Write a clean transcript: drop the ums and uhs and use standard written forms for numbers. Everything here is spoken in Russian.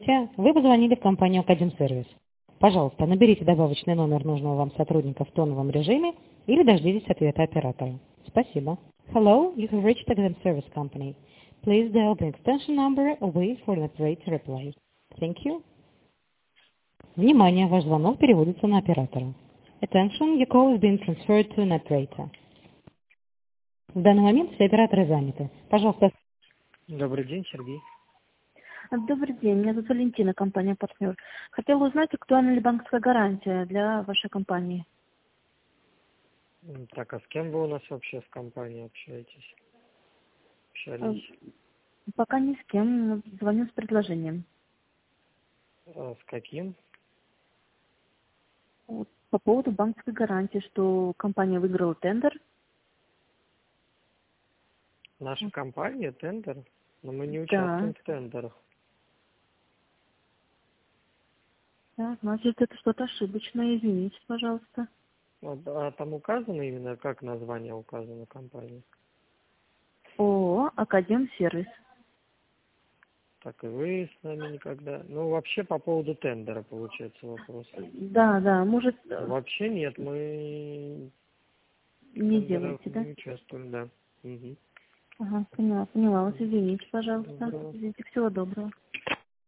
Вы позвонили в компанию Академ Сервис. Пожалуйста, наберите добавочный номер нужного вам сотрудника в тоновом режиме или дождитесь ответа оператора. Спасибо. Hello, you have reached Academ Service Company. Please dial the extension number or wait for an operator reply. Thank you. Внимание, ваш звонок переводится на оператора. Attention, your call is being transferred to an operator. В данный момент все операторы заняты. Пожалуйста. Добрый день, Сергей. Добрый день, меня зовут Валентина, компания «Партнер». Хотела узнать, актуальна ли банковская гарантия для вашей компании? Так, а с кем вы у нас вообще в компании общались? Пока ни с кем, звоню с предложением. А с каким? По поводу банковской гарантии, что компания выиграла тендер. Наша компания тендер? Но мы не участвуем в тендерах. Да, значит, это что-то ошибочное, извините, пожалуйста. А там указано именно, как название указано компании? ООО «Академ Сервис». Так и вы с нами никогда... Ну, вообще по поводу тендера, получается, вопрос. Да, может... Вообще нет, мы... Не делаете, да? Не участвуем, да. Угу. Ага, поняла вас, извините, пожалуйста. Извините, всего доброго.